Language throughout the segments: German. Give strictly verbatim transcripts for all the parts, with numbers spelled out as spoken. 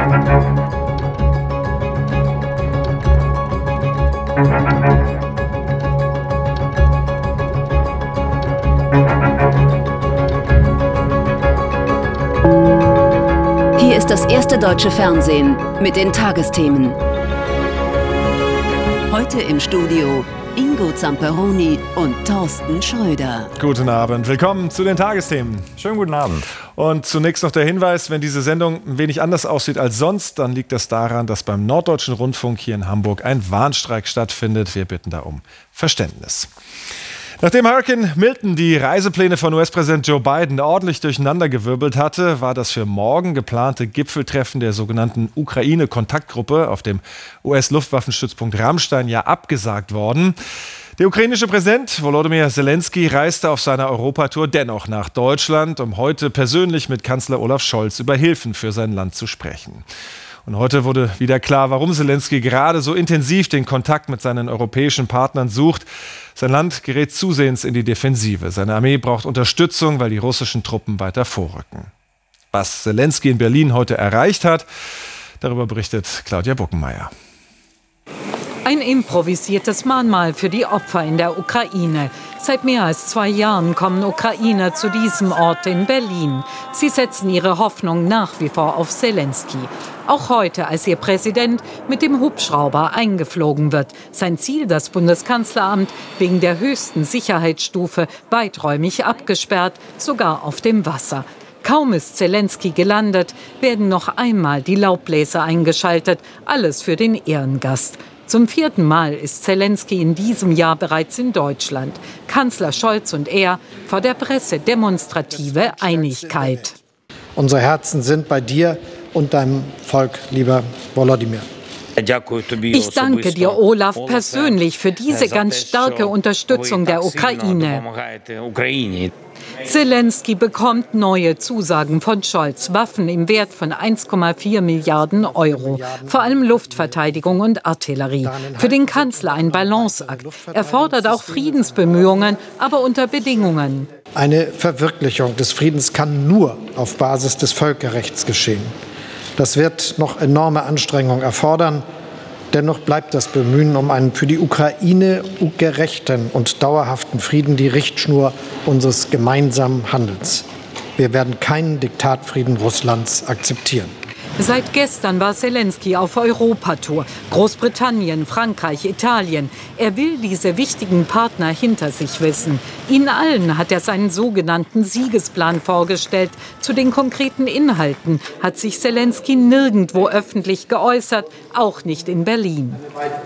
Hier ist das erste deutsche Fernsehen mit den Tagesthemen. Heute im Studio Ingo Zamperoni und Thorsten Schröder. Guten Abend, willkommen zu den Tagesthemen. Schönen guten Abend. Und zunächst noch der Hinweis, wenn diese Sendung ein wenig anders aussieht als sonst, dann liegt das daran, dass beim Norddeutschen Rundfunk hier in Hamburg ein Warnstreik stattfindet. Wir bitten da um Verständnis. Nachdem Hurricane Milton die Reisepläne von U S-Präsident Joe Biden ordentlich durcheinandergewirbelt hatte, war das für morgen geplante Gipfeltreffen der sogenannten Ukraine-Kontaktgruppe auf dem U S-Luftwaffenstützpunkt Ramstein ja abgesagt worden. Der ukrainische Präsident Volodymyr Zelensky reiste auf seiner Europatour dennoch nach Deutschland, um heute persönlich mit Kanzler Olaf Scholz über Hilfen für sein Land zu sprechen. Und heute wurde wieder klar, warum Zelensky gerade so intensiv den Kontakt mit seinen europäischen Partnern sucht. Sein Land gerät zusehends in die Defensive. Seine Armee braucht Unterstützung, weil die russischen Truppen weiter vorrücken. Was Zelensky in Berlin heute erreicht hat, darüber berichtet Claudia Buckenmeier. Ein improvisiertes Mahnmal für die Opfer in der Ukraine. Seit mehr als zwei Jahren kommen Ukrainer zu diesem Ort in Berlin. Sie setzen ihre Hoffnung nach wie vor auf Zelensky. Auch heute, als ihr Präsident mit dem Hubschrauber eingeflogen wird. Sein Ziel, das Bundeskanzleramt, wegen der höchsten Sicherheitsstufe weiträumig abgesperrt, sogar auf dem Wasser. Kaum ist Zelensky gelandet, werden noch einmal die Laubbläser eingeschaltet. Alles für den Ehrengast. Zum vierten Mal ist Zelensky in diesem Jahr bereits in Deutschland. Kanzler Scholz und er vor der Presse demonstrative Einigkeit. Unsere Herzen sind bei dir und deinem Volk, lieber Volodymyr. Ich danke dir, Olaf, persönlich für diese ganz starke Unterstützung der Ukraine. Zelensky bekommt neue Zusagen von Scholz, Waffen im Wert von eins Komma vier Milliarden Euro, vor allem Luftverteidigung und Artillerie. Für den Kanzler ein Balanceakt. Er fordert auch Friedensbemühungen, aber unter Bedingungen. Eine Verwirklichung des Friedens kann nur auf Basis des Völkerrechts geschehen. Das wird noch enorme Anstrengungen erfordern. Dennoch bleibt das Bemühen um einen für die Ukraine gerechten und dauerhaften Frieden die Richtschnur unseres gemeinsamen Handelns. Wir werden keinen Diktatfrieden Russlands akzeptieren. Seit gestern war Zelensky auf Europatour. Großbritannien, Frankreich, Italien. Er will diese wichtigen Partner hinter sich wissen. Ihnen allen hat er seinen sogenannten Siegesplan vorgestellt. Zu den konkreten Inhalten hat sich Zelensky nirgendwo öffentlich geäußert, auch nicht in Berlin.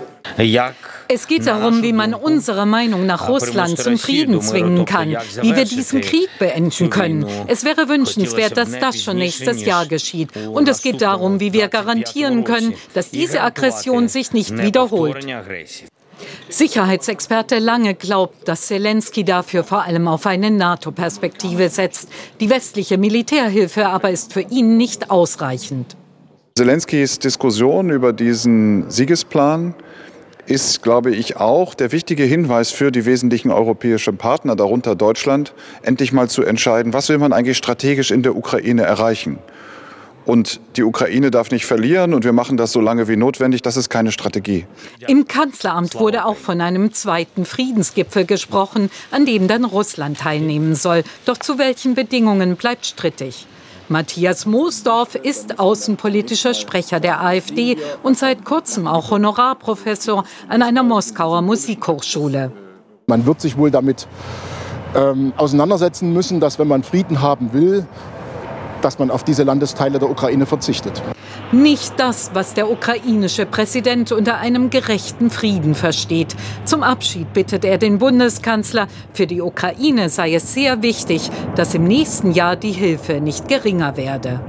Es geht darum, wie man unsere Meinung nach Russland zum Frieden zwingen kann, wie wir diesen Krieg beenden können. Es wäre wünschenswert, dass das schon nächstes Jahr geschieht. Und es geht darum, wie wir garantieren können, dass diese Aggression sich nicht wiederholt. Sicherheitsexperte Lange glaubt, dass Zelensky dafür vor allem auf eine NATO-Perspektive setzt. Die westliche Militärhilfe aber ist für ihn nicht ausreichend. Zelenskys Diskussion über diesen Siegesplan ist, glaube ich, auch der wichtige Hinweis für die wesentlichen europäischen Partner, darunter Deutschland, endlich mal zu entscheiden, was will man eigentlich strategisch in der Ukraine erreichen. Und die Ukraine darf nicht verlieren und wir machen das so lange wie notwendig. Das ist keine Strategie. Im Kanzleramt wurde auch von einem zweiten Friedensgipfel gesprochen, an dem dann Russland teilnehmen soll. Doch zu welchen Bedingungen bleibt strittig. Matthias Moosdorf ist außenpolitischer Sprecher der AfD und seit kurzem auch Honorarprofessor an einer Moskauer Musikhochschule. Man wird sich wohl damit ähm, auseinandersetzen müssen, dass wenn man Frieden haben will, dass man auf diese Landesteile der Ukraine verzichtet. Nicht das, was der ukrainische Präsident unter einem gerechten Frieden versteht. Zum Abschied bittet er den Bundeskanzler, für die Ukraine sei es sehr wichtig, dass im nächsten Jahr die Hilfe nicht geringer werde.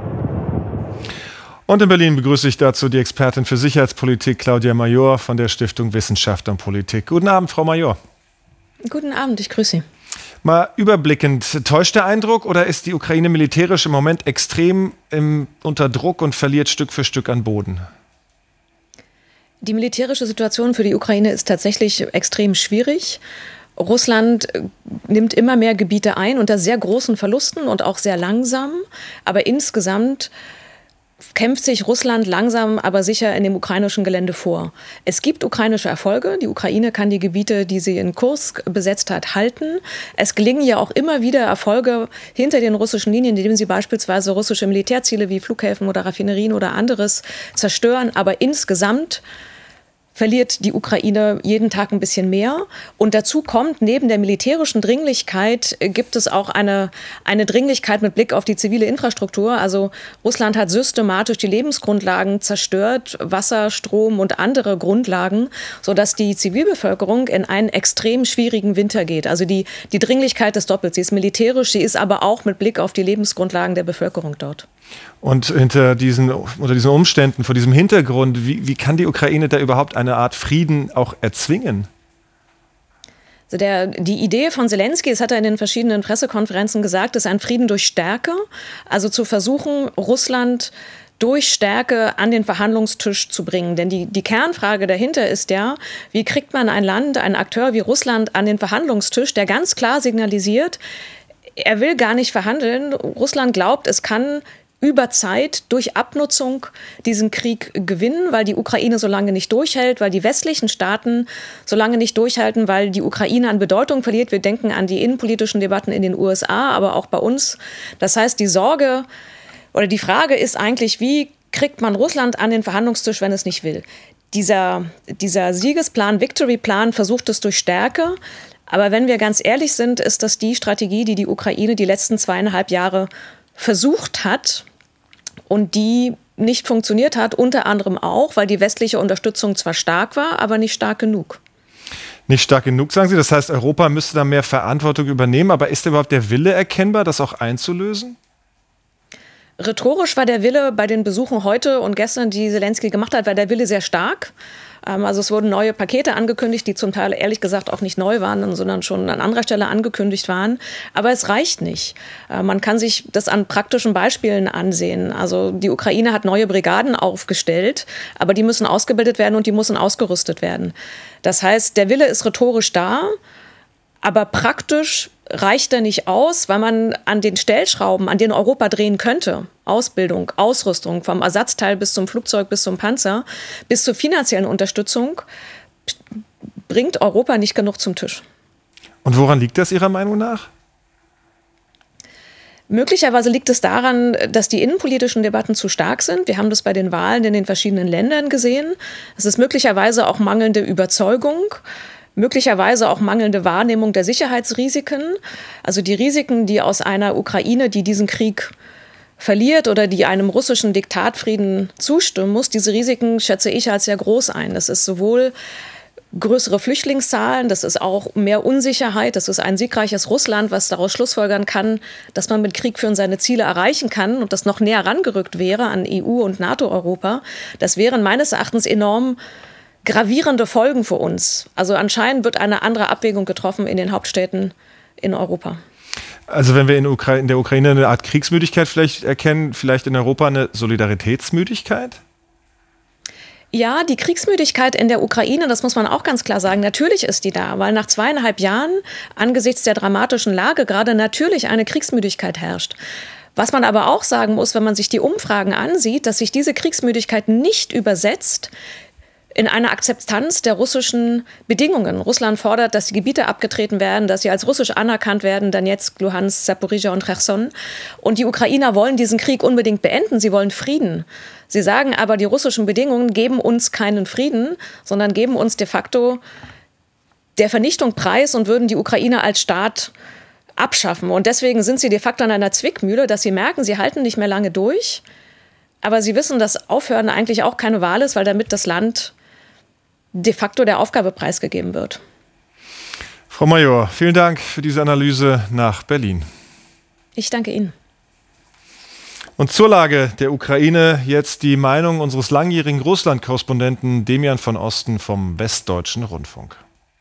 Und in Berlin begrüße ich dazu die Expertin für Sicherheitspolitik Claudia Major von der Stiftung Wissenschaft und Politik. Guten Abend, Frau Major. Guten Abend, ich grüße Sie. Mal überblickend, täuscht der Eindruck oder ist die Ukraine militärisch im Moment extrem im, unter Druck und verliert Stück für Stück an Boden? Die militärische Situation für die Ukraine ist tatsächlich extrem schwierig. Russland nimmt immer mehr Gebiete ein unter sehr großen Verlusten und auch sehr langsam. Aber insgesamt kämpft sich Russland langsam, aber sicher in dem ukrainischen Gelände vor. Es gibt ukrainische Erfolge. Die Ukraine kann die Gebiete, die sie in Kursk besetzt hat, halten. Es gelingen ja auch immer wieder Erfolge hinter den russischen Linien, indem sie beispielsweise russische Militärziele wie Flughäfen oder Raffinerien oder anderes zerstören. Aber insgesamt verliert die Ukraine jeden Tag ein bisschen mehr. Und dazu kommt, neben der militärischen Dringlichkeit gibt es auch eine, eine Dringlichkeit mit Blick auf die zivile Infrastruktur. Also Russland hat systematisch die Lebensgrundlagen zerstört, Wasser, Strom und andere Grundlagen, sodass die Zivilbevölkerung in einen extrem schwierigen Winter geht. Also die, die Dringlichkeit ist doppelt. Sie ist militärisch, sie ist aber auch mit Blick auf die Lebensgrundlagen der Bevölkerung dort. Und hinter diesen, unter diesen Umständen, vor diesem Hintergrund, wie, wie kann die Ukraine da überhaupt eine Art Frieden auch erzwingen? Also der, die Idee von Zelensky, das hat er in den verschiedenen Pressekonferenzen gesagt, ist ein Frieden durch Stärke. Also zu versuchen, Russland durch Stärke an den Verhandlungstisch zu bringen. Denn die, die Kernfrage dahinter ist ja, wie kriegt man ein Land, einen Akteur wie Russland an den Verhandlungstisch, der ganz klar signalisiert, er will gar nicht verhandeln. Russland glaubt, es kann über Zeit durch Abnutzung diesen Krieg gewinnen, weil die Ukraine so lange nicht durchhält, weil die westlichen Staaten so lange nicht durchhalten, weil die Ukraine an Bedeutung verliert. Wir denken an die innenpolitischen Debatten in den U S A, aber auch bei uns. Das heißt, die Sorge oder die Frage ist eigentlich, wie kriegt man Russland an den Verhandlungstisch, wenn es nicht will? Dieser, dieser Siegesplan, Victory-Plan versucht es durch Stärke. Aber wenn wir ganz ehrlich sind, ist das die Strategie, die die Ukraine die letzten zweieinhalb Jahre versucht hat und die nicht funktioniert hat, unter anderem auch, weil die westliche Unterstützung zwar stark war, aber nicht stark genug. Nicht stark genug, sagen Sie? Das heißt, Europa müsste da mehr Verantwortung übernehmen, aber ist überhaupt der Wille erkennbar, das auch einzulösen? Rhetorisch war der Wille bei den Besuchen heute und gestern, die Zelensky gemacht hat, war der Wille sehr stark. Also es wurden neue Pakete angekündigt, die zum Teil ehrlich gesagt auch nicht neu waren, sondern schon an anderer Stelle angekündigt waren. Aber es reicht nicht. Man kann sich das an praktischen Beispielen ansehen. Also die Ukraine hat neue Brigaden aufgestellt, aber die müssen ausgebildet werden und die müssen ausgerüstet werden. Das heißt, der Wille ist rhetorisch da, aber praktisch reicht er nicht aus, weil man an den Stellschrauben, an denen Europa drehen könnte, Ausbildung, Ausrüstung, vom Ersatzteil bis zum Flugzeug, bis zum Panzer, bis zur finanziellen Unterstützung, bringt Europa nicht genug zum Tisch. Und woran liegt das Ihrer Meinung nach? Möglicherweise liegt es daran, dass die innenpolitischen Debatten zu stark sind. Wir haben das bei den Wahlen in den verschiedenen Ländern gesehen. Es ist möglicherweise auch mangelnde Überzeugung. Möglicherweise auch mangelnde Wahrnehmung der Sicherheitsrisiken. Also die Risiken, die aus einer Ukraine, die diesen Krieg verliert oder die einem russischen Diktatfrieden zustimmen muss, diese Risiken schätze ich als sehr groß ein. Das ist sowohl größere Flüchtlingszahlen, das ist auch mehr Unsicherheit, das ist ein siegreiches Russland, was daraus schlussfolgern kann, dass man mit Krieg führen seine Ziele erreichen kann und das noch näher rangerückt wäre an E U und NATO-Europa. Das wären meines Erachtens enorm gravierende Folgen für uns. Also anscheinend wird eine andere Abwägung getroffen in den Hauptstädten in Europa. Also wenn wir in, Ukra- in der Ukraine eine Art Kriegsmüdigkeit vielleicht erkennen, vielleicht in Europa eine Solidaritätsmüdigkeit? Ja, die Kriegsmüdigkeit in der Ukraine, das muss man auch ganz klar sagen, natürlich ist die da, weil nach zweieinhalb Jahren angesichts der dramatischen Lage gerade natürlich eine Kriegsmüdigkeit herrscht. Was man aber auch sagen muss, wenn man sich die Umfragen ansieht, dass sich diese Kriegsmüdigkeit nicht übersetzt in eine Akzeptanz der russischen Bedingungen. Russland fordert, dass die Gebiete abgetreten werden, dass sie als russisch anerkannt werden, Donetsk, Luhansk, Zaporizhzhia und Cherson. Und die Ukrainer wollen diesen Krieg unbedingt beenden, sie wollen Frieden. Sie sagen aber, die russischen Bedingungen geben uns keinen Frieden, sondern geben uns de facto der Vernichtung preis und würden die Ukraine als Staat abschaffen. Und deswegen sind sie de facto an einer Zwickmühle, dass sie merken, sie halten nicht mehr lange durch. Aber sie wissen, dass Aufhören eigentlich auch keine Wahl ist, weil damit das Land de facto der Aufgabe preisgegeben wird. Frau Major, vielen Dank für diese Analyse nach Berlin. Ich danke Ihnen. Und zur Lage der Ukraine jetzt die Meinung unseres langjährigen Russland-Korrespondenten Demian von Osten vom Westdeutschen Rundfunk.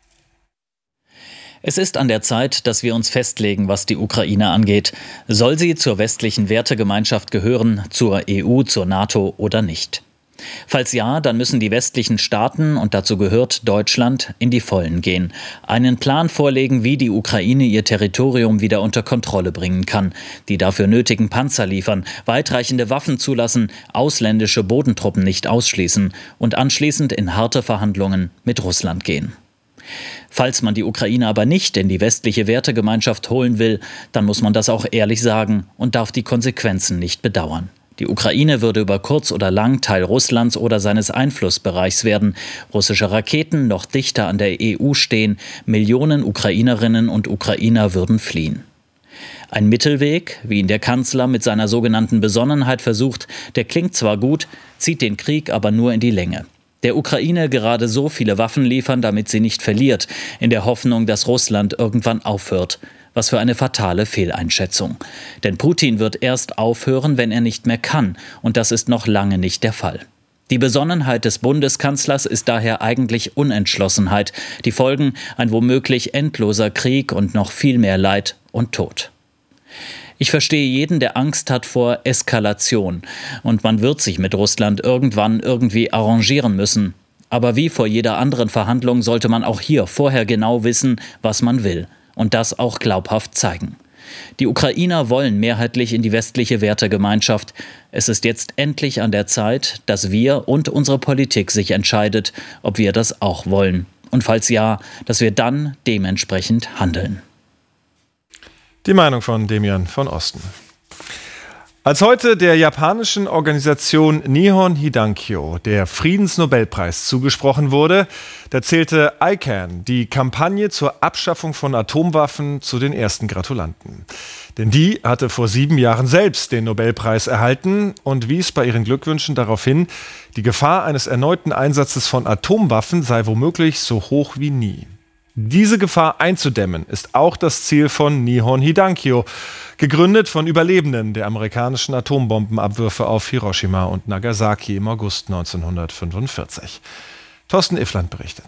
Es ist an der Zeit, dass wir uns festlegen, was die Ukraine angeht. Soll sie zur westlichen Wertegemeinschaft gehören, zur E U, zur NATO oder nicht? Falls ja, dann müssen die westlichen Staaten, und dazu gehört Deutschland, in die Vollen gehen. Einen Plan vorlegen, wie die Ukraine ihr Territorium wieder unter Kontrolle bringen kann. Die dafür nötigen Panzer liefern, weitreichende Waffen zulassen, ausländische Bodentruppen nicht ausschließen und anschließend in harte Verhandlungen mit Russland gehen. Falls man die Ukraine aber nicht in die westliche Wertegemeinschaft holen will, dann muss man das auch ehrlich sagen und darf die Konsequenzen nicht bedauern. Die Ukraine würde über kurz oder lang Teil Russlands oder seines Einflussbereichs werden. Russische Raketen noch dichter an der E U stehen. Millionen Ukrainerinnen und Ukrainer würden fliehen. Ein Mittelweg, wie ihn der Kanzler mit seiner sogenannten Besonnenheit versucht, der klingt zwar gut, zieht den Krieg aber nur in die Länge. Der Ukraine gerade so viele Waffen liefern, damit sie nicht verliert, in der Hoffnung, dass Russland irgendwann aufhört. Was für eine fatale Fehleinschätzung. Denn Putin wird erst aufhören, wenn er nicht mehr kann. Und das ist noch lange nicht der Fall. Die Besonnenheit des Bundeskanzlers ist daher eigentlich Unentschlossenheit. Die Folgen ein womöglich endloser Krieg und noch viel mehr Leid und Tod. Ich verstehe jeden, der Angst hat vor Eskalation. Und man wird sich mit Russland irgendwann irgendwie arrangieren müssen. Aber wie vor jeder anderen Verhandlung sollte man auch hier vorher genau wissen, was man will. Und das auch glaubhaft zeigen. Die Ukrainer wollen mehrheitlich in die westliche Wertegemeinschaft. Es ist jetzt endlich an der Zeit, dass wir und unsere Politik sich entscheidet, ob wir das auch wollen. Und falls ja, dass wir dann dementsprechend handeln. Die Meinung von Demian von Osten. Als heute der japanischen Organisation Nihon Hidankyo der Friedensnobelpreis zugesprochen wurde, da zählte I C A N, die Kampagne zur Abschaffung von Atomwaffen, zu den ersten Gratulanten. Denn die hatte vor sieben Jahren selbst den Nobelpreis erhalten und wies bei ihren Glückwünschen darauf hin, die Gefahr eines erneuten Einsatzes von Atomwaffen sei womöglich so hoch wie nie. Diese Gefahr einzudämmen ist auch das Ziel von Nihon Hidankyo, gegründet von Überlebenden der amerikanischen Atombombenabwürfe auf Hiroshima und Nagasaki im August neunzehnhundertfünfundvierzig. Thorsten Iffland berichtet.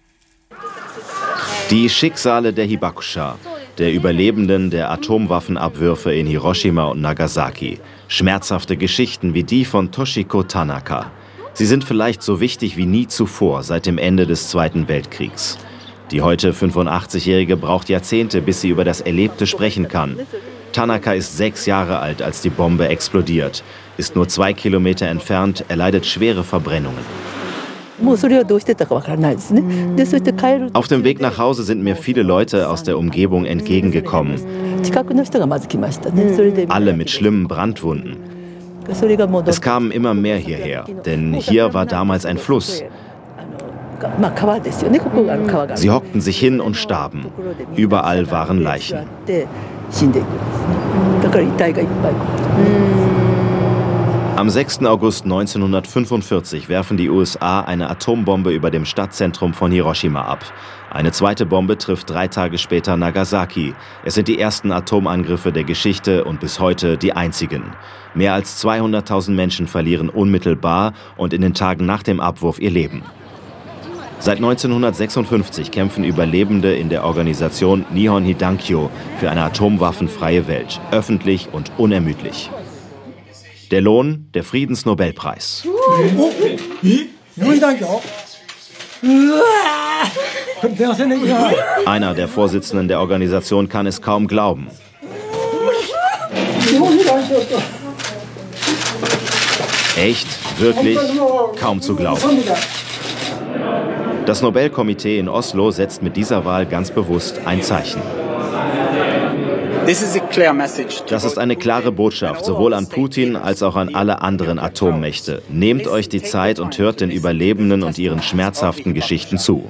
Die Schicksale der Hibakusha, der Überlebenden der Atomwaffenabwürfe in Hiroshima und Nagasaki. Schmerzhafte Geschichten wie die von Toshiko Tanaka. Sie sind vielleicht so wichtig wie nie zuvor seit dem Ende des Zweiten Weltkriegs. Die heute fünfundachtzigjährige braucht Jahrzehnte, bis sie über das Erlebte sprechen kann. Tanaka ist sechs Jahre alt, als die Bombe explodiert, ist nur zwei Kilometer entfernt, erleidet schwere Verbrennungen. Auf dem Weg nach Hause sind mir viele Leute aus der Umgebung entgegengekommen. Alle mit schlimmen Brandwunden. Es kamen immer mehr hierher, denn hier war damals ein Fluss. Sie hockten sich hin und starben. Überall waren Leichen. Am sechsten August neunzehnhundertfünfundvierzig werfen die U S A eine Atombombe über dem Stadtzentrum von Hiroshima ab. Eine zweite Bombe trifft drei Tage später Nagasaki. Es sind die ersten Atomangriffe der Geschichte und bis heute die einzigen. Mehr als zweihunderttausend Menschen verlieren unmittelbar und in den Tagen nach dem Abwurf ihr Leben. Seit neunzehnhundertsechsundfünfzig kämpfen Überlebende in der Organisation Nihon Hidankyo für eine atomwaffenfreie Welt, öffentlich und unermüdlich. Der Lohn, der Friedensnobelpreis. Einer der Vorsitzenden der Organisation kann es kaum glauben. Echt? Wirklich? Kaum zu glauben. Das Nobelkomitee in Oslo setzt mit dieser Wahl ganz bewusst ein Zeichen. Das ist eine klare Botschaft, sowohl an Putin als auch an alle anderen Atommächte. Nehmt euch die Zeit und hört den Überlebenden und ihren schmerzhaften Geschichten zu.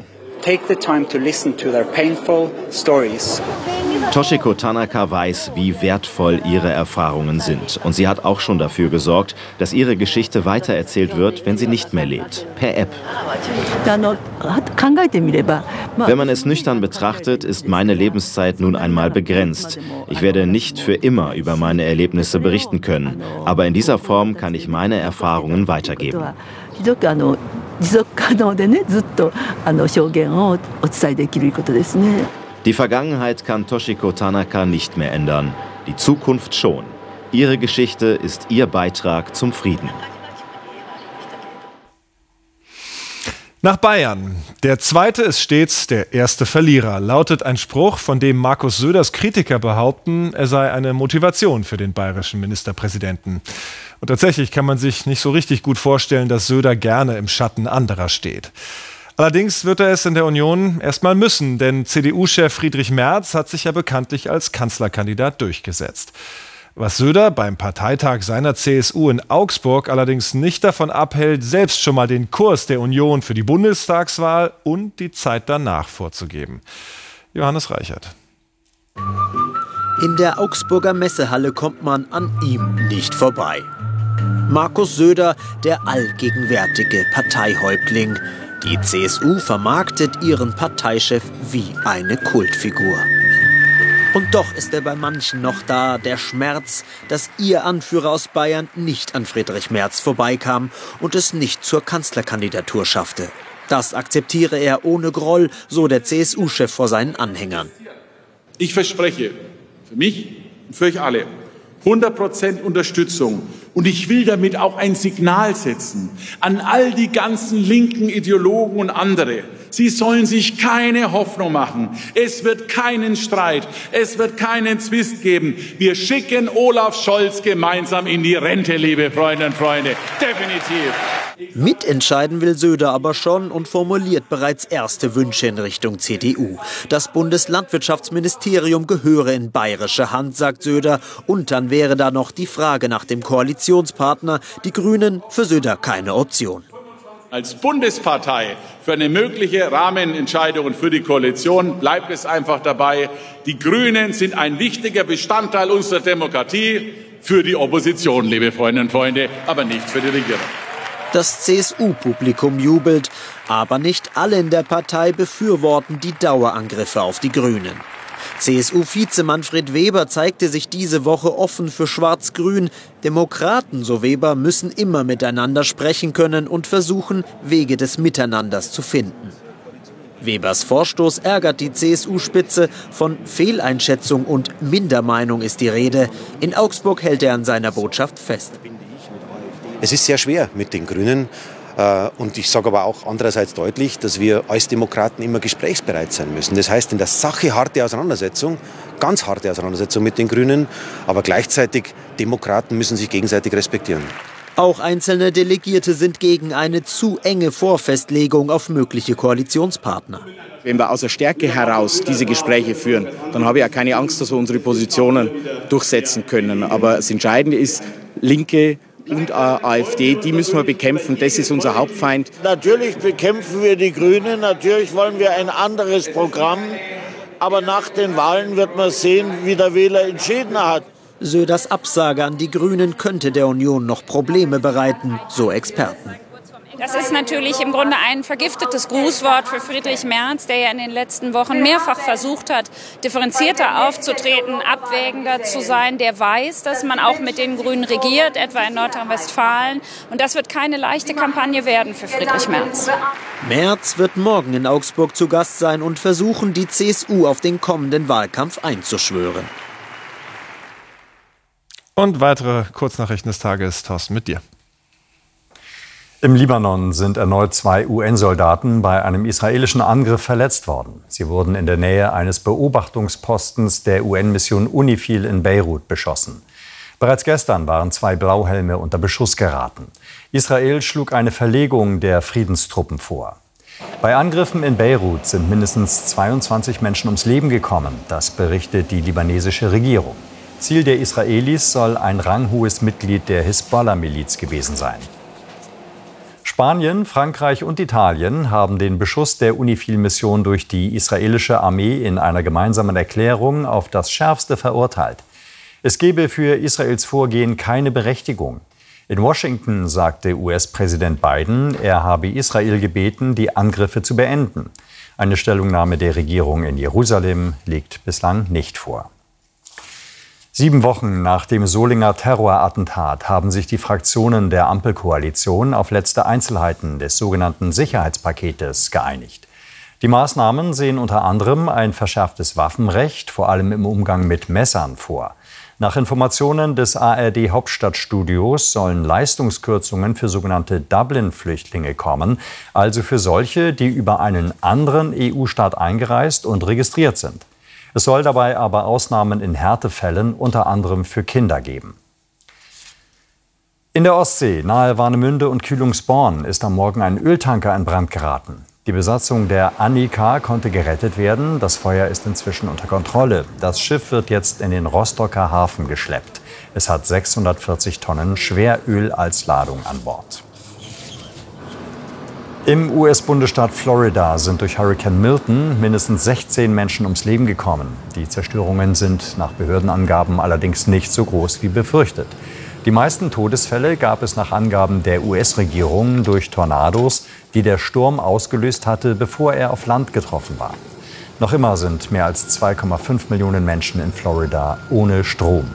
Toshiko Tanaka weiß, wie wertvoll ihre Erfahrungen sind. Und sie hat auch schon dafür gesorgt, dass ihre Geschichte weitererzählt wird, wenn sie nicht mehr lebt. Per App. Wenn man es nüchtern betrachtet, ist meine Lebenszeit nun einmal begrenzt. Ich werde nicht für immer über meine Erlebnisse berichten können. Aber in dieser Form kann ich meine Erfahrungen weitergeben. Die Vergangenheit kann Toshiko Tanaka nicht mehr ändern, die Zukunft schon. Ihre Geschichte ist ihr Beitrag zum Frieden. Nach Bayern. Der Zweite ist stets der erste Verlierer, lautet ein Spruch, von dem Markus Söders Kritiker behaupten, er sei eine Motivation für den bayerischen Ministerpräsidenten. Und tatsächlich kann man sich nicht so richtig gut vorstellen, dass Söder gerne im Schatten anderer steht. Allerdings wird er es in der Union erstmal müssen, denn C D U-Chef Friedrich Merz hat sich ja bekanntlich als Kanzlerkandidat durchgesetzt. Was Söder beim Parteitag seiner C S U in Augsburg allerdings nicht davon abhält, selbst schon mal den Kurs der Union für die Bundestagswahl und die Zeit danach vorzugeben. Johannes Reichert. In der Augsburger Messehalle kommt man an ihm nicht vorbei. Markus Söder, der allgegenwärtige Parteihäuptling. Die C S U vermarktet ihren Parteichef wie eine Kultfigur. Und doch ist er bei manchen noch da, der Schmerz, dass ihr Anführer aus Bayern nicht an Friedrich Merz vorbeikam und es nicht zur Kanzlerkandidatur schaffte. Das akzeptiere er ohne Groll, so der C S U-Chef vor seinen Anhängern. Ich verspreche, für mich und für euch alle, hundert Prozent Unterstützung. Und ich will damit auch ein Signal setzen an all die ganzen linken Ideologen und andere. Sie sollen sich keine Hoffnung machen. Es wird keinen Streit. Es wird keinen Zwist geben. Wir schicken Olaf Scholz gemeinsam in die Rente, liebe Freundinnen und Freunde. Definitiv. Mitentscheiden will Söder aber schon und formuliert bereits erste Wünsche in Richtung C D U. Das Bundeslandwirtschaftsministerium gehöre in bayerische Hand, sagt Söder. Und dann wäre da noch die Frage nach dem Koalitionspartner. Die Grünen für Söder keine Option. Als Bundespartei für eine mögliche Rahmenentscheidung für die Koalition bleibt es einfach dabei. Die Grünen sind ein wichtiger Bestandteil unserer Demokratie für die Opposition, liebe Freundinnen und Freunde, aber nicht für die Regierung. Das C S U-Publikum jubelt, aber nicht alle in der Partei befürworten die Dauerangriffe auf die Grünen. C S U-Vize Manfred Weber zeigte sich diese Woche offen für Schwarz-Grün. Demokraten, so Weber, müssen immer miteinander sprechen können und versuchen, Wege des Miteinanders zu finden. Webers Vorstoß ärgert die C S U-Spitze. Von Fehleinschätzung und Mindermeinung ist die Rede. In Augsburg hält er an seiner Botschaft fest. Es ist sehr schwer mit den Grünen. Und ich sage aber auch andererseits deutlich, dass wir als Demokraten immer gesprächsbereit sein müssen. Das heißt, in der Sache harte Auseinandersetzung, ganz harte Auseinandersetzung mit den Grünen, aber gleichzeitig Demokraten müssen sich gegenseitig respektieren. Auch einzelne Delegierte sind gegen eine zu enge Vorfestlegung auf mögliche Koalitionspartner. Wenn wir aus der Stärke heraus diese Gespräche führen, dann habe ich ja keine Angst, dass wir unsere Positionen durchsetzen können. Aber das Entscheidende ist, Linke und AfD, die müssen wir bekämpfen. Das ist unser Hauptfeind. Natürlich bekämpfen wir die Grünen, natürlich wollen wir ein anderes Programm. Aber nach den Wahlen wird man sehen, wie der Wähler entschieden hat. Söders Absage an die Grünen könnte der Union noch Probleme bereiten, so Experten. Das ist natürlich im Grunde ein vergiftetes Grußwort für Friedrich Merz, der ja in den letzten Wochen mehrfach versucht hat, differenzierter aufzutreten, abwägender zu sein. Der weiß, dass man auch mit den Grünen regiert, etwa in Nordrhein-Westfalen. Und das wird keine leichte Kampagne werden für Friedrich Merz. Merz wird morgen in Augsburg zu Gast sein und versuchen, die C S U auf den kommenden Wahlkampf einzuschwören. Und weitere Kurznachrichten des Tages, Thorsten, mit dir. Im Libanon sind erneut zwei U N-Soldaten bei einem israelischen Angriff verletzt worden. Sie wurden in der Nähe eines Beobachtungspostens der U N-Mission UNIFIL in Beirut beschossen. Bereits gestern waren zwei Blauhelme unter Beschuss geraten. Israel schlug eine Verlegung der Friedenstruppen vor. Bei Angriffen in Beirut sind mindestens zweiundzwanzig Menschen ums Leben gekommen. Das berichtet die libanesische Regierung. Ziel der Israelis soll ein ranghohes Mitglied der Hisbollah-Miliz gewesen sein. Spanien, Frankreich und Italien haben den Beschuss der UNIFIL-Mission durch die israelische Armee in einer gemeinsamen Erklärung auf das Schärfste verurteilt. Es gebe für Israels Vorgehen keine Berechtigung. In Washington sagte U S-Präsident Biden, er habe Israel gebeten, die Angriffe zu beenden. Eine Stellungnahme der Regierung in Jerusalem liegt bislang nicht vor. Sieben Wochen nach dem Solinger Terrorattentat haben sich die Fraktionen der Ampelkoalition auf letzte Einzelheiten des sogenannten Sicherheitspaketes geeinigt. Die Maßnahmen sehen unter anderem ein verschärftes Waffenrecht, vor allem im Umgang mit Messern, vor. Nach Informationen des A R D-Hauptstadtstudios sollen Leistungskürzungen für sogenannte Dublin-Flüchtlinge kommen, also für solche, die über einen anderen E U-Staat eingereist und registriert sind. Es soll dabei aber Ausnahmen in Härtefällen, unter anderem für Kinder, geben. In der Ostsee, nahe Warnemünde und Kühlungsborn, ist am Morgen ein Öltanker in Brand geraten. Die Besatzung der Annika konnte gerettet werden. Das Feuer ist inzwischen unter Kontrolle. Das Schiff wird jetzt in den Rostocker Hafen geschleppt. Es hat sechshundertvierzig Tonnen Schweröl als Ladung an Bord. Im U S-Bundesstaat Florida sind durch Hurrikan Milton mindestens sechzehn Menschen ums Leben gekommen. Die Zerstörungen sind nach Behördenangaben allerdings nicht so groß wie befürchtet. Die meisten Todesfälle gab es nach Angaben der U S-Regierung durch Tornados, die der Sturm ausgelöst hatte, bevor er auf Land getroffen war. Noch immer sind mehr als zwei Komma fünf Millionen Menschen in Florida ohne Strom.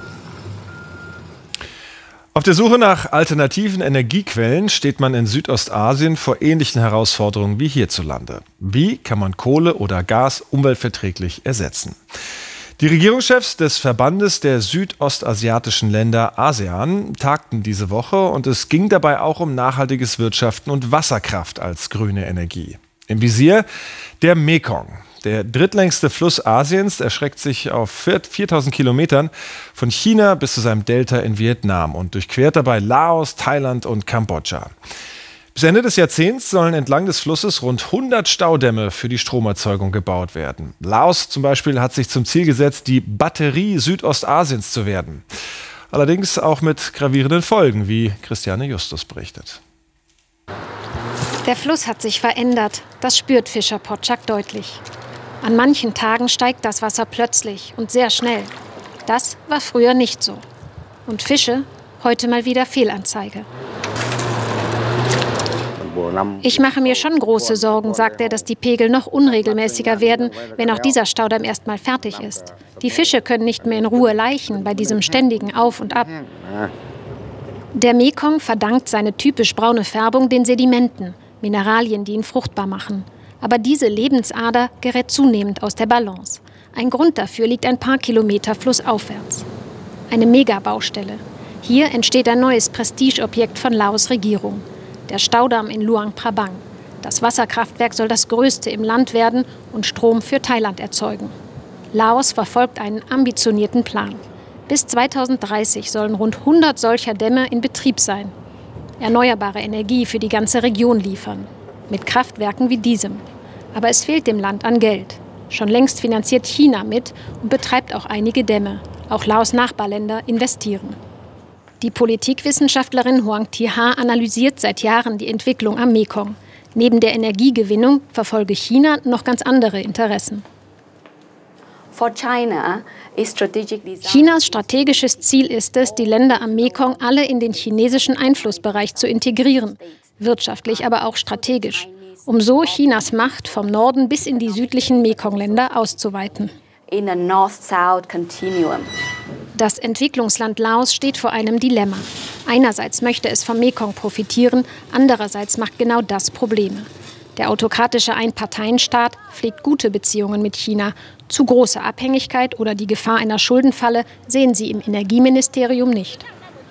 Auf der Suche nach alternativen Energiequellen steht man in Südostasien vor ähnlichen Herausforderungen wie hierzulande. Wie kann man Kohle oder Gas umweltverträglich ersetzen? Die Regierungschefs des Verbandes der südostasiatischen Länder ASEAN tagten diese Woche und es ging dabei auch um nachhaltiges Wirtschaften und Wasserkraft als grüne Energie. Im Visier der Mekong. Der drittlängste Fluss Asiens erstreckt sich auf viertausend Kilometern von China bis zu seinem Delta in Vietnam und durchquert dabei Laos, Thailand und Kambodscha. Bis Ende des Jahrzehnts sollen entlang des Flusses rund hundert Staudämme für die Stromerzeugung gebaut werden. Laos zum Beispiel hat sich zum Ziel gesetzt, die Batterie Südostasiens zu werden. Allerdings auch mit gravierenden Folgen, wie Christiane Justus berichtet. Der Fluss hat sich verändert. Das spürt Fischer Potschak deutlich. An manchen Tagen steigt das Wasser plötzlich und sehr schnell. Das war früher nicht so. Und Fische, heute mal wieder Fehlanzeige. Ich mache mir schon große Sorgen, sagt er, dass die Pegel noch unregelmäßiger werden, wenn auch dieser Staudamm erst mal fertig ist. Die Fische können nicht mehr in Ruhe laichen bei diesem ständigen Auf und Ab. Der Mekong verdankt seine typisch braune Färbung den Sedimenten, Mineralien, die ihn fruchtbar machen. Aber diese Lebensader gerät zunehmend aus der Balance. Ein Grund dafür liegt ein paar Kilometer flussaufwärts. Eine Megabaustelle. Hier entsteht ein neues Prestigeobjekt von Laos Regierung. Der Staudamm in Luang Prabang. Das Wasserkraftwerk soll das größte im Land werden und Strom für Thailand erzeugen. Laos verfolgt einen ambitionierten Plan. Bis zweitausenddreißig sollen rund hundert solcher Dämme in Betrieb sein. Erneuerbare Energie für die ganze Region liefern. Mit Kraftwerken wie diesem. Aber es fehlt dem Land an Geld. Schon längst finanziert China mit und betreibt auch einige Dämme. Auch Laos Nachbarländer investieren. Die Politikwissenschaftlerin Huang Thi-ha analysiert seit Jahren die Entwicklung am Mekong. Neben der Energiegewinnung verfolge China noch ganz andere Interessen. Chinas strategisches Ziel ist es, die Länder am Mekong alle in den chinesischen Einflussbereich zu integrieren, wirtschaftlich, aber auch strategisch, um so Chinas Macht vom Norden bis in die südlichen Mekongländer auszuweiten. Das Entwicklungsland Laos steht vor einem Dilemma. Einerseits möchte es vom Mekong profitieren, andererseits macht genau das Probleme. Der autokratische Einparteienstaat pflegt gute Beziehungen mit China. Zu große Abhängigkeit oder die Gefahr einer Schuldenfalle sehen sie im Energieministerium nicht.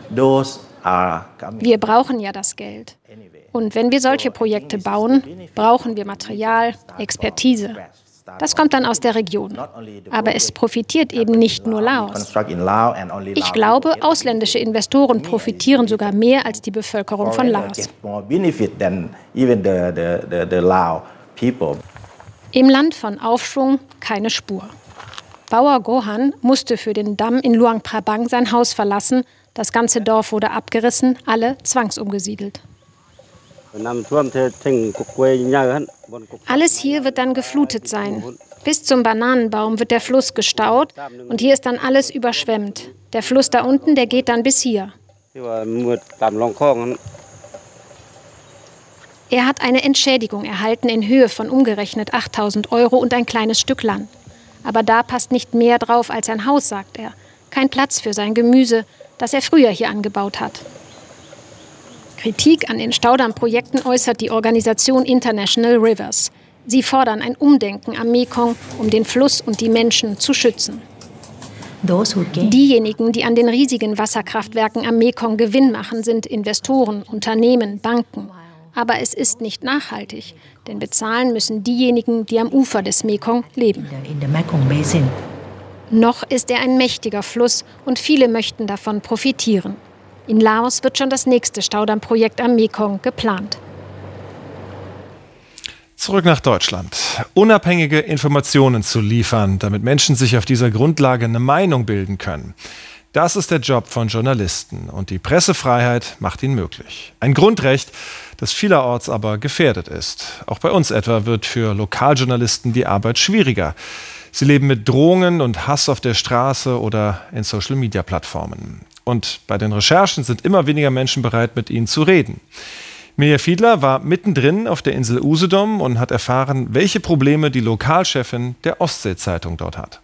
Wir brauchen ja das Geld. Und wenn wir solche Projekte bauen, brauchen wir Material, Expertise. Das kommt dann aus der Region. Aber es profitiert eben nicht nur Laos. Ich glaube, ausländische Investoren profitieren sogar mehr als die Bevölkerung von Laos. Im Land von Aufschwung keine Spur. Bauer Gohan musste für den Damm in Luang Prabang sein Haus verlassen. Das ganze Dorf wurde abgerissen, alle zwangsumgesiedelt. Alles hier wird dann geflutet sein. Bis zum Bananenbaum wird der Fluss gestaut und hier ist dann alles überschwemmt. Der Fluss da unten, der geht dann bis hier. Er hat eine Entschädigung erhalten in Höhe von umgerechnet achttausend Euro und ein kleines Stück Land. Aber da passt nicht mehr drauf als ein Haus, sagt er. Kein Platz für sein Gemüse, das er früher hier angebaut hat. Kritik an den Staudammprojekten äußert die Organisation International Rivers. Sie fordern ein Umdenken am Mekong, um den Fluss und die Menschen zu schützen. Diejenigen, die an den riesigen Wasserkraftwerken am Mekong Gewinn machen, sind Investoren, Unternehmen, Banken. Aber es ist nicht nachhaltig, denn bezahlen müssen diejenigen, die am Ufer des Mekong leben. Noch ist er ein mächtiger Fluss und viele möchten davon profitieren. In Laos wird schon das nächste Staudammprojekt am Mekong geplant. Zurück nach Deutschland. Unabhängige Informationen zu liefern, damit Menschen sich auf dieser Grundlage eine Meinung bilden können. Das ist der Job von Journalisten und die Pressefreiheit macht ihn möglich. Ein Grundrecht, das vielerorts aber gefährdet ist. Auch bei uns etwa wird für Lokaljournalisten die Arbeit schwieriger. Sie leben mit Drohungen und Hass auf der Straße oder in Social-Media-Plattformen. Und bei den Recherchen sind immer weniger Menschen bereit, mit ihnen zu reden. Mirja Fiedler war mittendrin auf der Insel Usedom und hat erfahren, welche Probleme die Lokalchefin der Ostsee-Zeitung dort hat.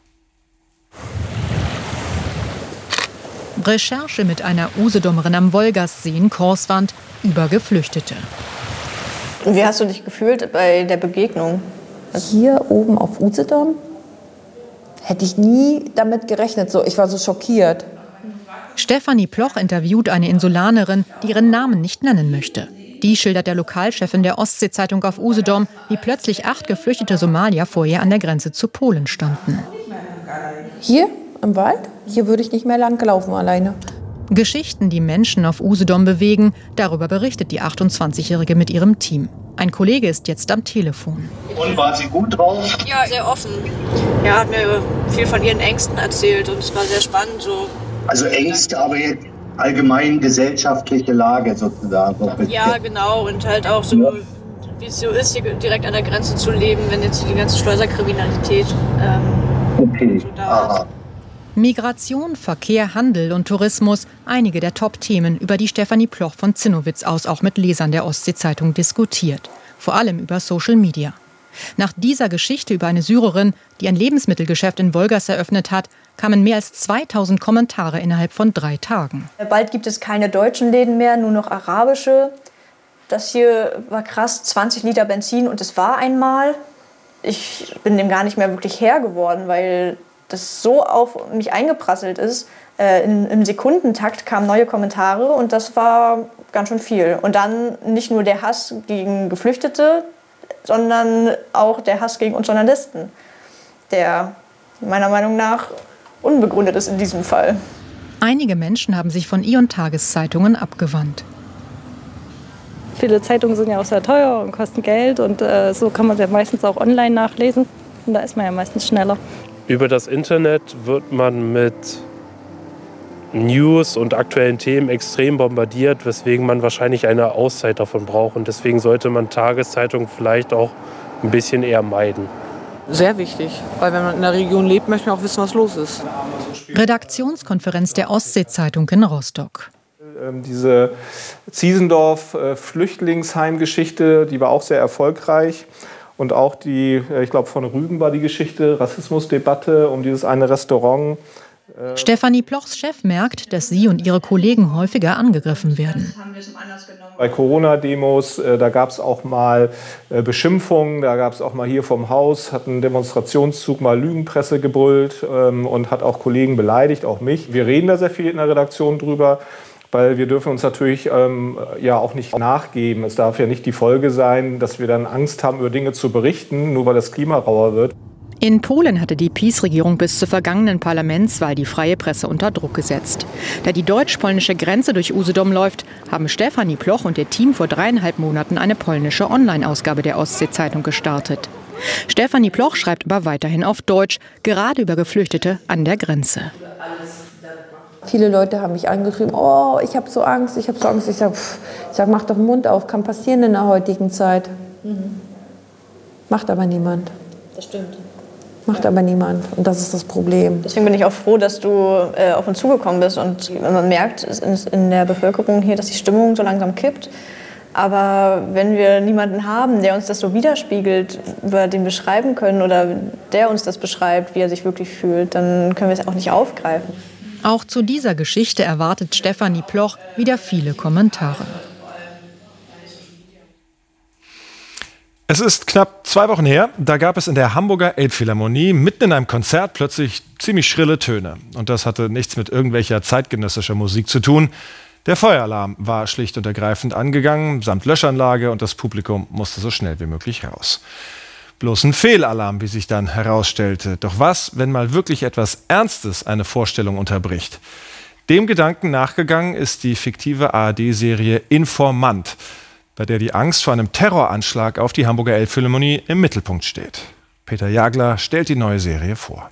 Recherche mit einer Usedomerin am Wolgasee in Korswand über Geflüchtete. Wie hast du dich gefühlt bei der Begegnung? Hier oben auf Usedom hätte ich nie damit gerechnet. So, ich war so schockiert. Stefanie Ploch interviewt eine Insulanerin, die ihren Namen nicht nennen möchte. Die schildert der Lokalchefin der Ostsee-Zeitung auf Usedom, wie plötzlich acht geflüchtete Somalier vor ihr an der Grenze zu Polen standen. Hier im Wald? Hier würde ich nicht mehr lang laufen alleine. Geschichten, die Menschen auf Usedom bewegen, darüber berichtet die achtundzwanzigjährige mit ihrem Team. Ein Kollege ist jetzt am Telefon. Und war sie gut drauf? Ja, sehr offen. Er hat mir viel von ihren Ängsten erzählt und es war sehr spannend. So. Also Ängste, aber jetzt allgemein gesellschaftliche Lage sozusagen. Ja, genau. Und halt auch so, wie es so ist, hier direkt an der Grenze zu leben, wenn jetzt die ganze Schleuserkriminalität ähm, okay. so da ist. Migration, Verkehr, Handel und Tourismus, einige der Top-Themen, über die Stefanie Ploch von Zinnowitz aus auch mit Lesern der Ostsee-Zeitung diskutiert. Vor allem über Social Media. Nach dieser Geschichte über eine Syrerin, die ein Lebensmittelgeschäft in Wolgast eröffnet hat, kamen mehr als zweitausend Kommentare innerhalb von drei Tagen. Bald gibt es keine deutschen Läden mehr, nur noch arabische. Das hier war krass, zwanzig Liter Benzin und es war einmal. Ich bin dem gar nicht mehr wirklich Herr geworden, weil das so auf mich eingeprasselt ist. Äh, in, Im Sekundentakt kamen neue Kommentare und das war ganz schön viel. Und dann nicht nur der Hass gegen Geflüchtete, sondern auch der Hass gegen uns Journalisten, der meiner Meinung nach unbegründet ist in diesem Fall. Einige Menschen haben sich von ihren Tageszeitungen abgewandt. Viele Zeitungen sind ja auch sehr teuer und kosten Geld und äh, so kann man sie ja meistens auch online nachlesen und da ist man ja meistens schneller. Über das Internet wird man mit News und aktuellen Themen extrem bombardiert, weswegen man wahrscheinlich eine Auszeit davon braucht. Und deswegen sollte man Tageszeitungen vielleicht auch ein bisschen eher meiden. Sehr wichtig, weil wenn man in der Region lebt, möchte man auch wissen, was los ist. Redaktionskonferenz der Ostsee-Zeitung in Rostock. Diese Ziesendorf-Flüchtlingsheimgeschichte, die war auch sehr erfolgreich. Und auch die, ich glaube, von Rügen war die Geschichte, Rassismusdebatte um dieses eine Restaurant. Stefanie Plochs Chef merkt, dass sie und ihre Kollegen häufiger angegriffen werden. Bei Corona-Demos, da gab es auch mal Beschimpfungen, da gab es auch mal hier vom Haus, hat ein Demonstrationszug mal Lügenpresse gebrüllt und hat auch Kollegen beleidigt, auch mich. Wir reden da sehr viel in der Redaktion drüber, weil wir dürfen uns natürlich ähm, ja auch nicht nachgeben. Es darf ja nicht die Folge sein, dass wir dann Angst haben, über Dinge zu berichten, nur weil das Klima rauer wird. In Polen hatte die PiS-Regierung bis zur vergangenen Parlamentswahl die freie Presse unter Druck gesetzt. Da die deutsch-polnische Grenze durch Usedom läuft, haben Stefanie Ploch und ihr Team vor dreieinhalb Monaten eine polnische Online-Ausgabe der Ostsee-Zeitung gestartet. Stefanie Ploch schreibt aber weiterhin auf Deutsch, gerade über Geflüchtete an der Grenze. Viele Leute haben mich angeschrieben, oh, ich habe so Angst, ich habe so Angst. Ich sage, sag, mach doch den Mund auf, kann passieren in der heutigen Zeit. Mhm. Macht aber niemand. Das stimmt. Macht aber niemand und das ist das Problem. Deswegen bin ich auch froh, dass du äh, auf uns zugekommen bist und man merkt in, in der Bevölkerung hier, dass die Stimmung so langsam kippt. Aber wenn wir niemanden haben, der uns das so widerspiegelt, über den beschreiben können oder der uns das beschreibt, wie er sich wirklich fühlt, dann können wir es auch nicht aufgreifen. Auch zu dieser Geschichte erwartet Stefanie Ploch wieder viele Kommentare. Es ist knapp zwei Wochen her, da gab es in der Hamburger Elbphilharmonie mitten in einem Konzert plötzlich ziemlich schrille Töne. Und das hatte nichts mit irgendwelcher zeitgenössischer Musik zu tun. Der Feueralarm war schlicht und ergreifend angegangen, samt Löschanlage, und das Publikum musste so schnell wie möglich raus. Bloß ein Fehlalarm, wie sich dann herausstellte. Doch was, wenn mal wirklich etwas Ernstes eine Vorstellung unterbricht? Dem Gedanken nachgegangen ist die fiktive A R D-Serie Informant, bei der die Angst vor einem Terroranschlag auf die Hamburger Elbphilharmonie im Mittelpunkt steht. Peter Jagler stellt die neue Serie vor.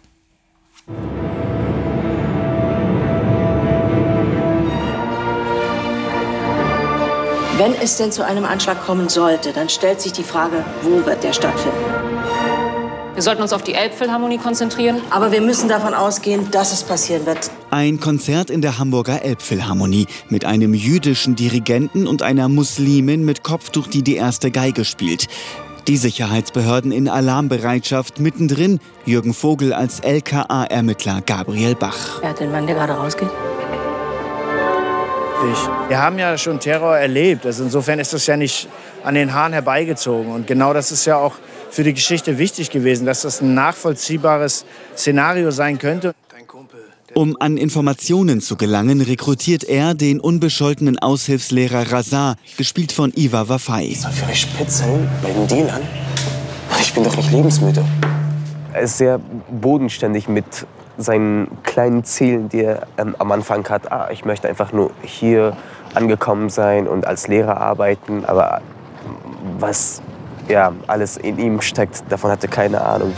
Wenn es denn zu einem Anschlag kommen sollte, dann stellt sich die Frage, wo wird der stattfinden? Wir sollten uns auf die Elbphilharmonie konzentrieren. Aber wir müssen davon ausgehen, dass es passieren wird. Ein Konzert in der Hamburger Elbphilharmonie mit einem jüdischen Dirigenten und einer Muslimin mit Kopftuch, die die erste Geige spielt. Die Sicherheitsbehörden in Alarmbereitschaft, mittendrin Jürgen Vogel als L K A-Ermittler Gabriel Bach. Wer hat den Mann, der gerade rausgeht? Ich. Wir haben ja schon Terror erlebt. Also insofern ist das ja nicht an den Haaren herbeigezogen. Und genau das ist ja auch für die Geschichte wichtig gewesen, dass das ein nachvollziehbares Szenario sein könnte. Um an Informationen zu gelangen, rekrutiert er den unbescholtenen Aushilfslehrer Razar, gespielt von Iva Wafai. Soll für euch spitzeln bei den Dealern? Ich bin doch nicht lebensmüde. Er ist sehr bodenständig mit seinen kleinen Zielen, die er ähm, am Anfang hat. Ah, ich möchte einfach nur hier angekommen sein und als Lehrer arbeiten. Aber was ja, alles in ihm steckt, davon hatte keine Ahnung.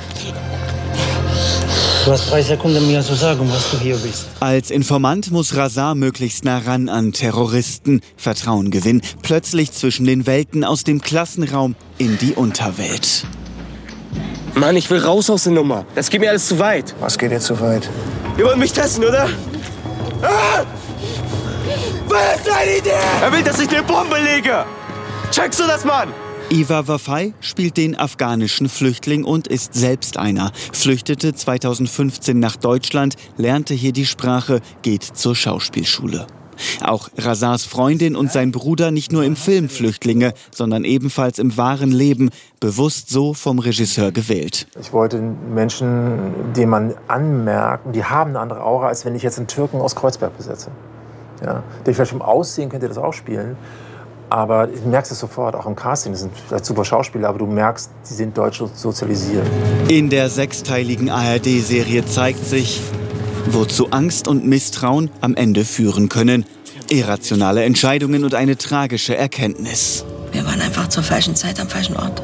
Du hast drei Sekunden, mir zu sagen, was du hier bist. Als Informant muss Razar möglichst nah ran an Terroristen, Vertrauen gewinnen, plötzlich zwischen den Welten aus dem Klassenraum in die Unterwelt. Mann, ich will raus aus der Nummer. Das geht mir alles zu weit. Was geht dir zu weit? Ihr wollt mich testen, oder? Ah! Was ist deine Idee? Er will, dass ich eine Bombe lege. Checkst du das, Mann? Iva Wafai spielt den afghanischen Flüchtling und ist selbst einer. Flüchtete zweitausendfünfzehn nach Deutschland, lernte hier die Sprache, geht zur Schauspielschule. Auch Razars Freundin und sein Bruder nicht nur im Film Flüchtlinge, sondern ebenfalls im wahren Leben, bewusst so vom Regisseur gewählt. Ich wollte Menschen, denen man anmerkt, die haben eine andere Aura, als wenn ich jetzt einen Türken aus Kreuzberg besetze. Ja, der vielleicht vom Aussehen könnte das auch spielen, aber du merkst es sofort, auch im Casting, das sind vielleicht super Schauspieler, aber du merkst, die sind deutsch sozialisiert. In der sechsteiligen A R D-Serie zeigt sich, wozu Angst und Misstrauen am Ende führen können. Irrationale Entscheidungen und eine tragische Erkenntnis. Wir waren einfach zur falschen Zeit am falschen Ort.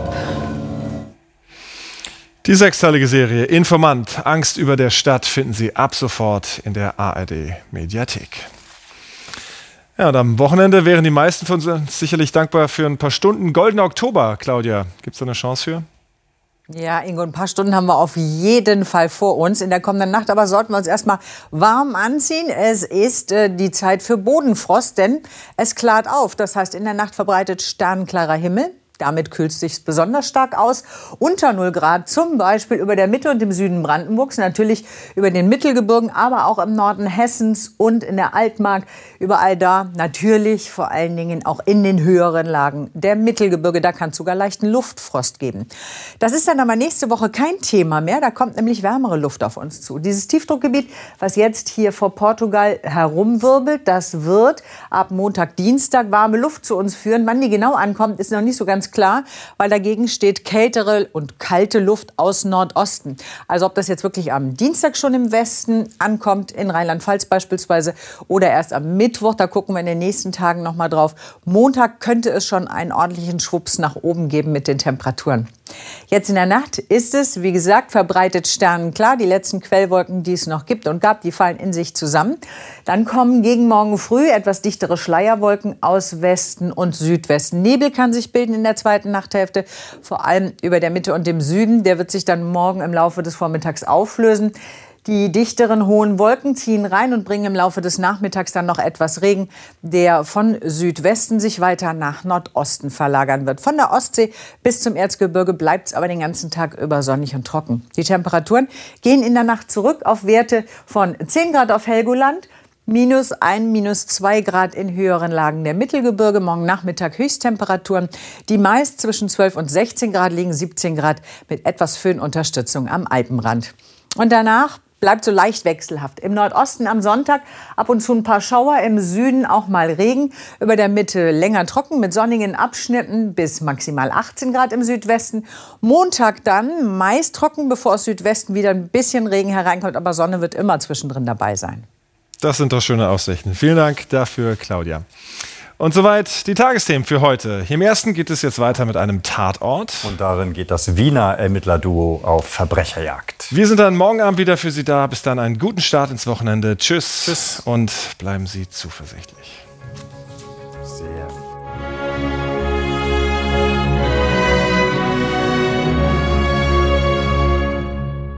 Die sechsteilige Serie Informant, Angst über der Stadt, finden Sie ab sofort in der A R D-Mediathek. Ja, und am Wochenende wären die meisten von uns sicherlich dankbar für ein paar Stunden Goldener Oktober. Claudia, gibt es da eine Chance für? Ja, Ingo, ein paar Stunden haben wir auf jeden Fall vor uns in der kommenden Nacht. Aber sollten wir uns erstmal warm anziehen. Es ist äh, die Zeit für Bodenfrost, denn es klart auf. Das heißt, in der Nacht verbreitet sternklarer Himmel. Damit kühlt es sich besonders stark aus. Unter null Grad, zum Beispiel über der Mitte und im Süden Brandenburgs, natürlich über den Mittelgebirgen, aber auch im Norden Hessens und in der Altmark. Überall da natürlich vor allen Dingen auch in den höheren Lagen der Mittelgebirge. Da kann es sogar leichten Luftfrost geben. Das ist dann aber nächste Woche kein Thema mehr. Da kommt nämlich wärmere Luft auf uns zu. Dieses Tiefdruckgebiet, was jetzt hier vor Portugal herumwirbelt, das wird ab Montag, Dienstag warme Luft zu uns führen. Wann die genau ankommt, ist noch nicht so ganz klar, weil dagegen steht kältere und kalte Luft aus Nordosten. Also ob das jetzt wirklich am Dienstag schon im Westen ankommt, in Rheinland-Pfalz beispielsweise, oder erst am Mittwoch, da gucken wir in den nächsten Tagen noch mal drauf. Montag könnte es schon einen ordentlichen Schwupps nach oben geben mit den Temperaturen. Jetzt in der Nacht ist es, wie gesagt, verbreitet sternenklar. Die letzten Quellwolken, die es noch gibt und gab, die fallen in sich zusammen. Dann kommen gegen morgen früh etwas dichtere Schleierwolken aus Westen und Südwesten. Nebel kann sich bilden in der zweiten Nachthälfte, vor allem über der Mitte und dem Süden. Der wird sich dann morgen im Laufe des Vormittags auflösen. Die dichteren hohen Wolken ziehen rein und bringen im Laufe des Nachmittags dann noch etwas Regen, der von Südwesten sich weiter nach Nordosten verlagern wird. Von der Ostsee bis zum Erzgebirge bleibt es aber den ganzen Tag über sonnig und trocken. Die Temperaturen gehen in der Nacht zurück auf Werte von zehn Grad auf Helgoland, Minus ein, minus zwei Grad in höheren Lagen der Mittelgebirge. Morgen Nachmittag Höchsttemperaturen, die meist zwischen zwölf und sechzehn Grad liegen, siebzehn Grad mit etwas Föhnunterstützung am Alpenrand. Und danach bleibt so leicht wechselhaft. Im Nordosten am Sonntag ab und zu ein paar Schauer, im Süden auch mal Regen. Über der Mitte länger trocken mit sonnigen Abschnitten bis maximal achtzehn Grad im Südwesten. Montag dann meist trocken, bevor aus Südwesten wieder ein bisschen Regen hereinkommt. Aber Sonne wird immer zwischendrin dabei sein. Das sind doch schöne Aussichten. Vielen Dank dafür, Claudia. Und soweit die Tagesthemen für heute. Hier im Ersten geht es jetzt weiter mit einem Tatort. Und darin geht das Wiener Ermittlerduo auf Verbrecherjagd. Wir sind dann morgen Abend wieder für Sie da. Bis dann einen guten Start ins Wochenende. Tschüss. Tschüss. Und bleiben Sie zuversichtlich. Sehr.